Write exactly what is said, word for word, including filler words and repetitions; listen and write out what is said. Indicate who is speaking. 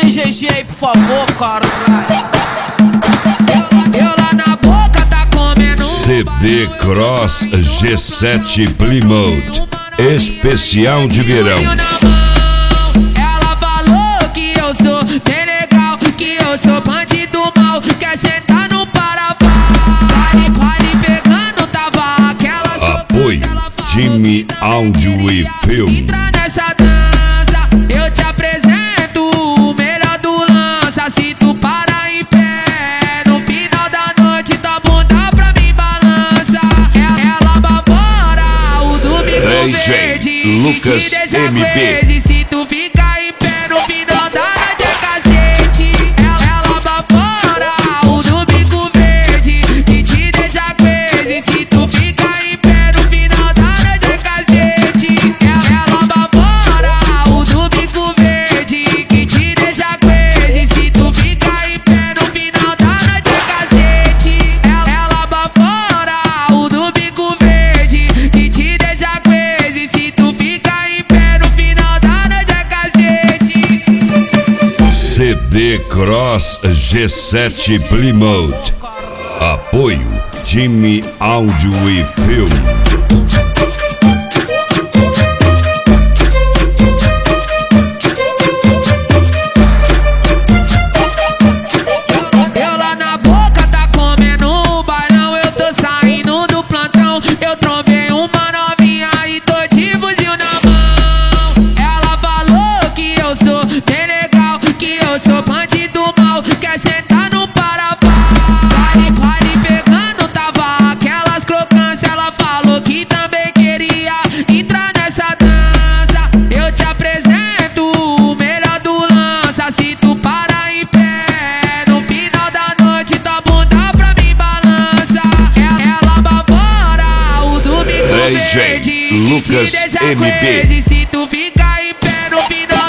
Speaker 1: D G G aí, por favor, caralho.
Speaker 2: Eu lá na boca tá comendo
Speaker 3: C D Cross G sete Plymouth especial de verão.
Speaker 2: Ela falou que eu sou bem legal, que eu sou bandido mal, quer sentar no Paraná. Pare, pare pegando, tava aquelas.
Speaker 3: Apoio Time Áudio e Filme.
Speaker 2: Entra nessa dança, eu te apresento o melhor do lança. Se tu para em pé, no final da noite tua bunda pra mim balança. Ela bavora o domingo verde,
Speaker 3: Lucas
Speaker 2: que te deixa
Speaker 3: M B.
Speaker 2: crazy. Se tu ficar em pé, no final da noite é cacete. Ela bavora o domingo verde, que te deixa crazy. Se tu ficar em pé, no final da noite é cacete. Ela bavora o domingo verde, que te deixa crazy. Se tu ficar em pé, no final da noite é cacete. Ela bavora o domingo verde, que te deixa crazy. Se tu ficar em pé, no final da noite é cacete.
Speaker 3: C D Cross G sete Plymouth. Apoio Time Áudio e Filme.
Speaker 2: Eu lá na boca tá comendo o bailão, eu tô saindo do plantão. Eu trombei uma novinha e tô de fuzil na mão. Ela falou que eu sou bem legal, que eu sou bandido mal, quer sentar no Paraná. Pare, pare pegando, tava aquelas crocâncias. Ela falou que também queria entrar nessa dança. Eu te apresento o melhor do lança. Se tu para em pé, no final da noite tua bunda pra mim balança. Ela bavora o domingo
Speaker 3: D J
Speaker 2: verde, que te
Speaker 3: Lucas
Speaker 2: deixa
Speaker 3: M B.
Speaker 2: crazy. Se tu ficar em pé, no final